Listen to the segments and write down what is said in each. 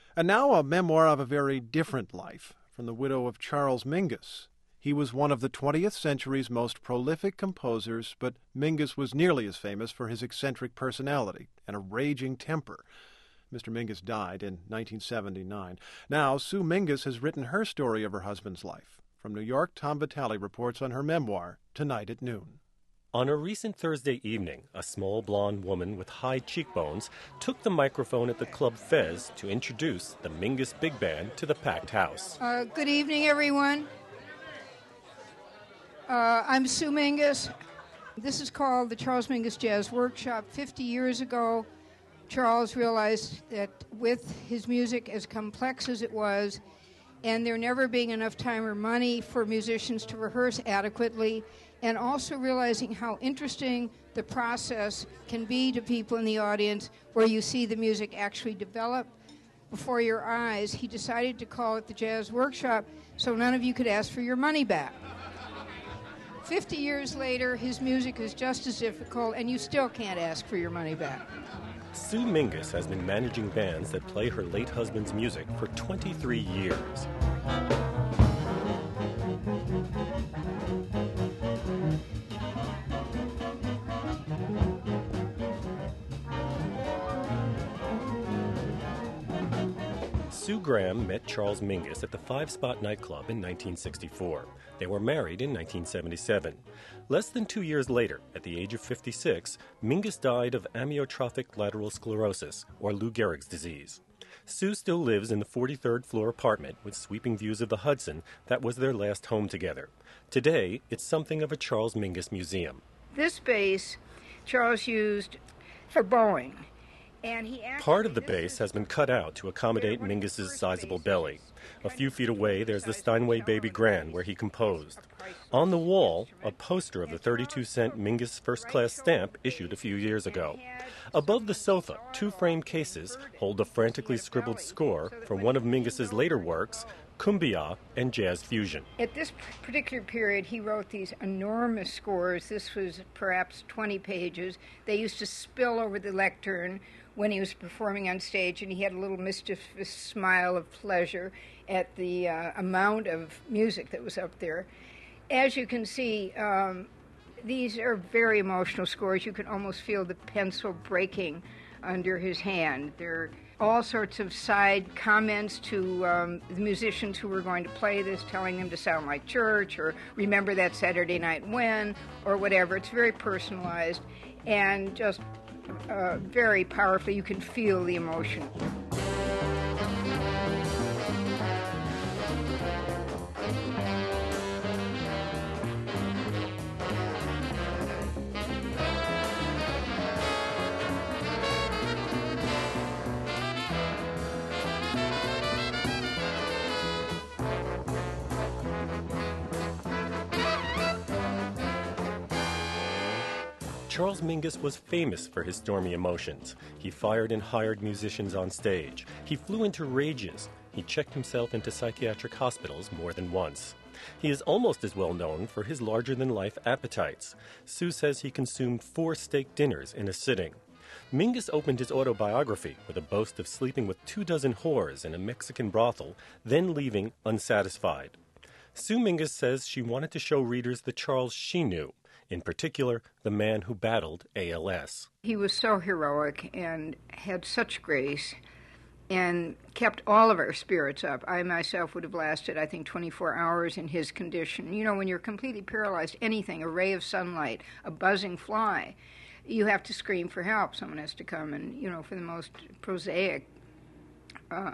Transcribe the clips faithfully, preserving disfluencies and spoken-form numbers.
And now a memoir of a very different life from the widow of Charles Mingus. He was one of the twentieth century's most prolific composers, but Mingus was nearly as famous for his eccentric personality and a raging temper. Mister Mingus died in nineteen seventy-nine. Now, Sue Mingus has written her story of her husband's life. From New York, Tom Vitale reports on her memoir, Tonight at Noon. On a recent Thursday evening, a small blonde woman with high cheekbones took the microphone at the Club Fez to introduce the Mingus Big Band to the packed house. Uh, good evening, everyone. Uh, I'm Sue Mingus. This is called the Charles Mingus Jazz Workshop. Fifty years ago, Charles realized that with his music, as complex as it was, and there never being enough time or money for musicians to rehearse adequately, and also realizing how interesting the process can be to people in the audience where you see the music actually develop before your eyes, he decided to call it the Jazz Workshop so none of you could ask for your money back. Fifty years later, his music is just as difficult, and you still can't ask for your money back. Sue Mingus has been managing bands that play her late husband's music for twenty-three years. Sue Graham met Charles Mingus at the Five Spot nightclub in nineteen sixty-four. They were married in nineteen seventy-seven. Less than two years later, at the age of fifty-six, Mingus died of amyotrophic lateral sclerosis, or Lou Gehrig's disease. Sue still lives in the forty-third floor apartment with sweeping views of the Hudson that was their last home together. Today, it's something of a Charles Mingus museum. This bass Charles used for bowing. And he Part of the bass has been cut out to accommodate Mingus's sizable belly. A few feet away, there's the Steinway Baby Grand, where he composed. On the wall, a poster of the thirty-two cent Mingus First Class stamp issued a few years ago. Above the sofa, two frame cases hold a frantically scribbled score from one of Mingus's later works, Kumbia and Jazz Fusion. At this particular period, he wrote these enormous scores. This was perhaps twenty pages. They used to spill over the lectern when he was performing on stage, and he had a little mischievous smile of pleasure at the uh, amount of music that was up there. As you can see, um, these are very emotional scores. You can almost feel the pencil breaking under his hand. There are all sorts of side comments to um, the musicians who were going to play this, telling them to sound like church, or remember that Saturday night when, or whatever. It's very personalized and just uh, very powerfully. You can feel the emotion. Charles Mingus was famous for his stormy emotions. He fired and hired musicians on stage. He flew into rages. He checked himself into psychiatric hospitals more than once. He is almost as well known for his larger-than-life appetites. Sue says he consumed four steak dinners in a sitting. Mingus opened his autobiography with a boast of sleeping with two dozen whores in a Mexican brothel, then leaving unsatisfied. Sue Mingus says she wanted to show readers the Charles she knew, in particular, the man who battled A L S. He was so heroic and had such grace and kept all of our spirits up. I myself would have lasted, I think, twenty-four hours in his condition. You know, when you're completely paralyzed, anything, a ray of sunlight, a buzzing fly, you have to scream for help. Someone has to come and, you know, for the most prosaic uh,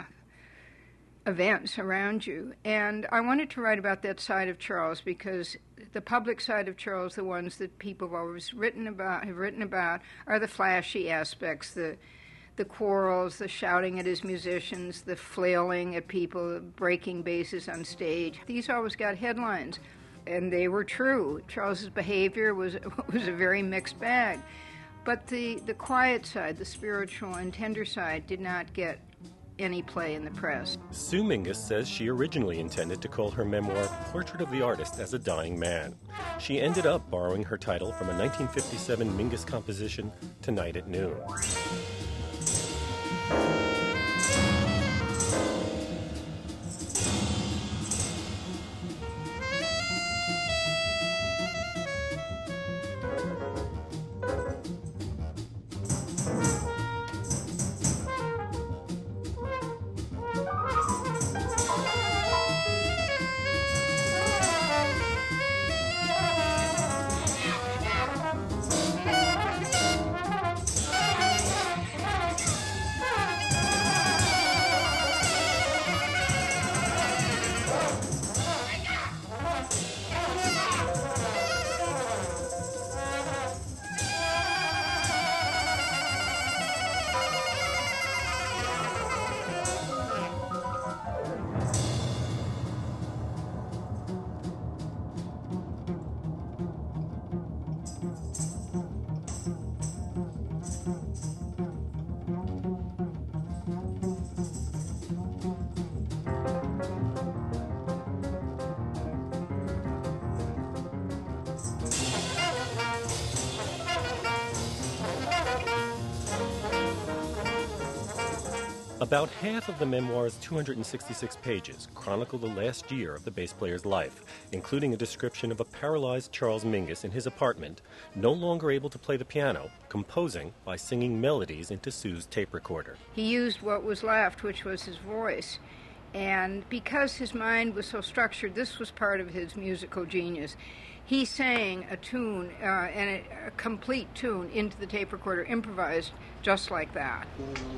events around you. And I wanted to write about that side of Charles because the public side of Charles, the ones that people have always written about, have written about, are the flashy aspects, the the quarrels, the shouting at his musicians, the flailing at people, breaking basses on stage. These always got headlines, and they were true. Charles's behavior was was a very mixed bag. But the, the quiet side, the spiritual and tender side, did not get any play in the press. Sue Mingus says she originally intended to call her memoir Portrait of the Artist as a Dying Man. She ended up borrowing her title from a nineteen fifty-seven Mingus composition, Tonight at Noon. About half of the memoir's two hundred sixty-six pages chronicle the last year of the bass player's life, including a description of a paralyzed Charles Mingus in his apartment, no longer able to play the piano, composing by singing melodies into Sue's tape recorder. He used what was left, which was his voice. And because his mind was so structured, this was part of his musical genius. He sang a tune, uh, and a, a complete tune, into the tape recorder, improvised just like that.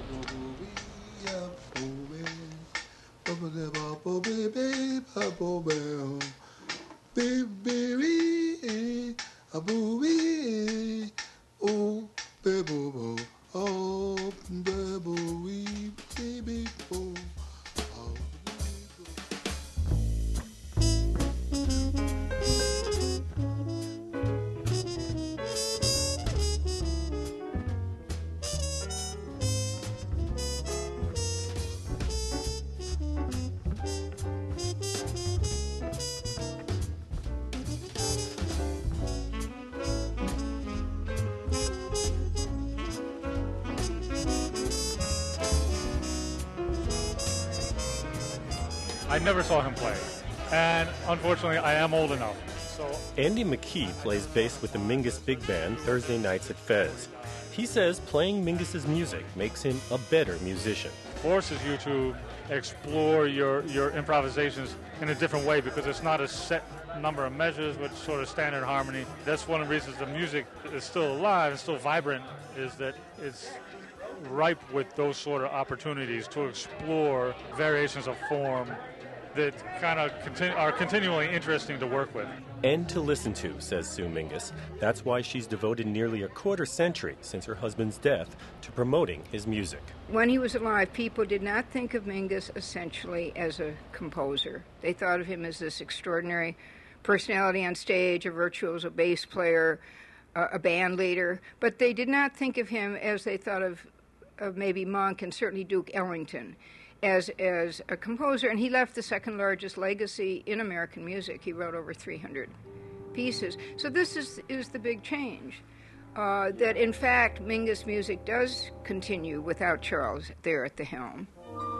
I never saw him play, and unfortunately I am old enough. So Andy McKee plays bass with the Mingus Big Band Thursday nights at Fez. He says playing Mingus's music makes him a better musician. Forces you to explore your, your improvisations in a different way because it's not a set number of measures with sort of standard harmony. That's one of the reasons the music is still alive and still vibrant, is that it's ripe with those sort of opportunities to explore variations of form that kind of continu- are continually interesting to work with. And to listen to, says Sue Mingus. That's why she's devoted nearly a quarter century since her husband's death to promoting his music. When he was alive, people did not think of Mingus essentially as a composer. They thought of him as this extraordinary personality on stage, a virtuoso bass player, uh, a band leader, but they did not think of him as they thought of, of maybe Monk and certainly Duke Ellington. As as a composer, and he left the second largest legacy in American music. He wrote over three hundred pieces. So this is is the big change, uh, that in fact Mingus music does continue without Charles there at the helm.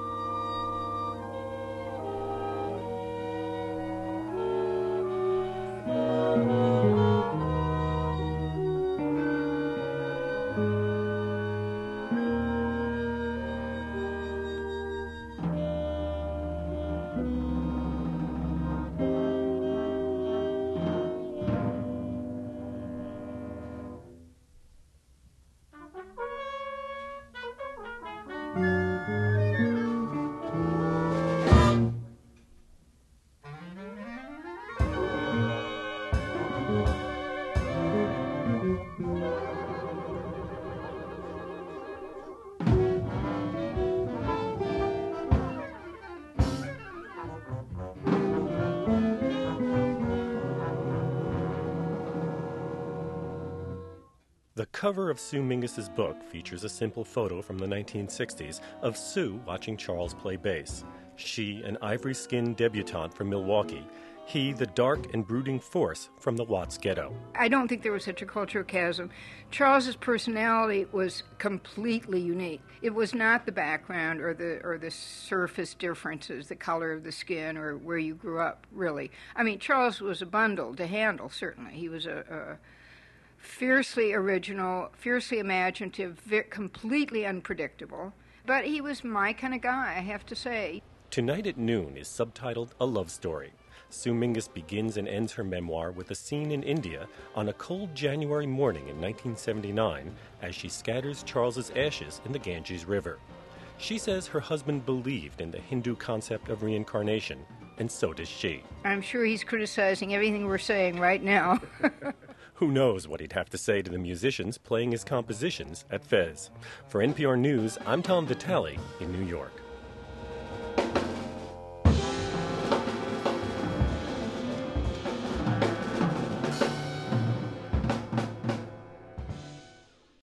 The cover of Sue Mingus's book features a simple photo from the nineteen sixties of Sue watching Charles play bass. She, an ivory-skinned debutante from Milwaukee. He, the dark and brooding force from the Watts ghetto. I don't think there was such a cultural chasm. Charles's personality was completely unique. It was not the background or the or the surface differences, the color of the skin or where you grew up, really. I mean, Charles was a bundle to handle, certainly. He was a... a fiercely original, fiercely imaginative, ve- completely unpredictable. But he was my kind of guy, I have to say. Tonight at Noon is subtitled A Love Story. Sue Mingus begins and ends her memoir with a scene in India on a cold January morning in nineteen seventy-nine as she scatters Charles's ashes in the Ganges River. She says her husband believed in the Hindu concept of reincarnation, and so does she. I'm sure he's criticizing everything we're saying right now. Who knows what he'd have to say to the musicians playing his compositions at Fez. For N P R News, I'm Tom Vitale in New York.